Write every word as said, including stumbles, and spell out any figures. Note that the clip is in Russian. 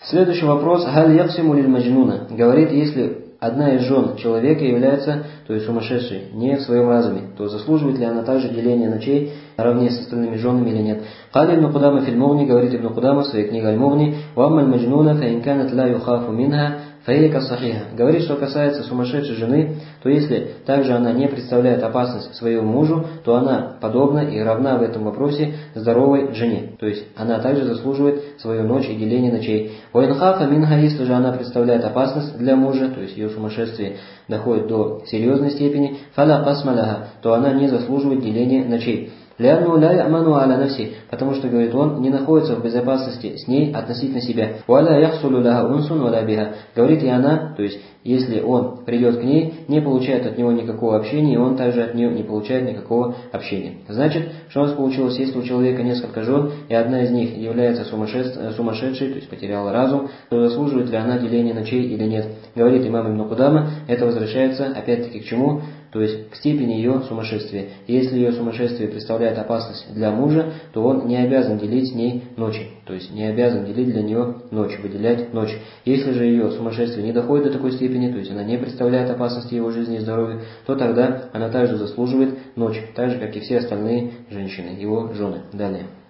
Следующий вопрос. Халь яксиму лиль маджнуна. Говорит, если одна из жен человека является, то есть сумасшедшей, не в своем разуме, то заслуживает ли она также деление ночей наравне с остальными женами или нет? Кали ибн Кудама фил Мугни, говорит ибн Кудама в своей книге Аль-Мугни, «Вамма аль-маджнуна фа ин канат ла юхафу минха, фа ка сахиха». Говорит, что касается сумасшедшей жены, то если также она не представляет опасность своему мужу, то она подобна и равна в этом вопросе здоровой жене. То есть она также заслуживает свою ночь и деление ночей. Ваин хафа минха, если же она представляет опасность для мужа, то есть ее сумасшествие доходит до серьезной степени, фаля касмаляха, то она не заслуживает деления ночей. Лянну ля яману аля нафси, потому что, говорит, он не находится в безопасности с ней относительно себя. Валя яхсулу ляха унсун валя биха, говорит, и она, то есть если он придет к ней, не получает от него никакого общения, и он также от нее не получает никакого общения. Значит, что у нас получилось, если у человека несколько жен, и одна из них является сумасшедшей, то есть потеряла разум, то заслуживает ли она деления ночей или нет? Говорит имам Ибн Кудама, это возвращается опять-таки к чему? То есть к степени ее сумасшествия. И если ее сумасшествие представляет опасность для мужа, то он не обязан делить с ней ночи. То есть не обязан делить для нее ночь, выделять ночь. Если же ее сумасшествие не доходит до такой степени, то есть она не представляет опасности его жизни и здоровью, то тогда она также заслуживает ночь, так же как и все остальные женщины, его жены. Далее.